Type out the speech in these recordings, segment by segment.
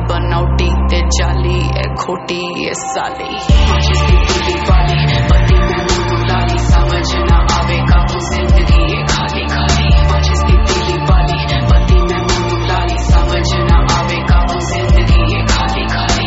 बनौटी ते जाली ए खोटी ए साली जिसकी दिली वाली पति में मुंह लाली समझ ना आवे काबू जिंदगी ये खाली खाली जिसकी दिली वाली पति में मुंह लाली समझ ना आवे काबू जिंदगी ये खाली खाली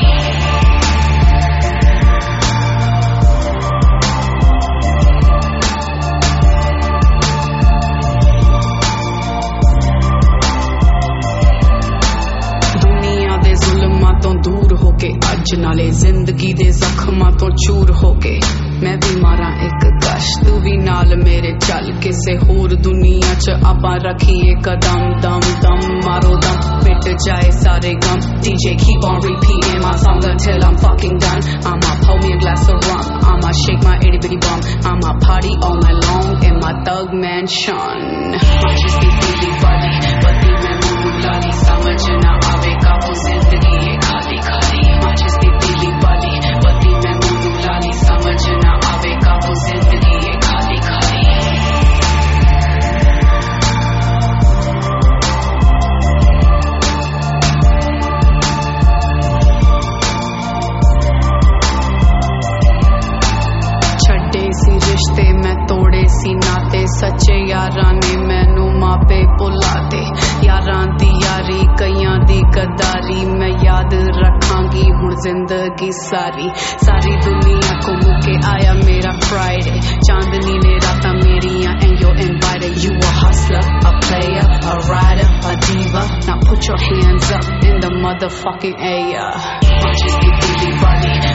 दूर होके अज नाले जिंदगी दे जख्मां तो चूर होके मैं भी मारा एक गश तू भी नाल मेरे चल किसे होर दुनिया च आपां रखिए कदम दम दम मारो दम मिट जाए सारे गम DJ keep on repeating my song until I'm fucking done I'ma pour me a glass of rum I'ma shake my itty bitty bum I'ma party all night long in my thug mansion जिसकी दिली वाली पति में मुंह लाली समझ ना आवे काबू जिंदगी ये खाली खाली जिसकी दिली वाली पति में मुंह लाली समझ ना आवे काबू जिंदगी ये खाली खाली छड्डे सी रिश्ते मैं तोड़े सी नाते सच्चे यारां ने मैनू मापे भुलाते यारां दी यारी कईयां दी गद्दारी मैं याद रखांगी हुण जिंदगी सारी सारी दुनिया को मुके आया मेरा फ्राइडे चांदनी ने रातां मेरियां and you're invited you a hustler a player a rider a diva now put your hands up in the motherfucking air जिसकी दिली वाली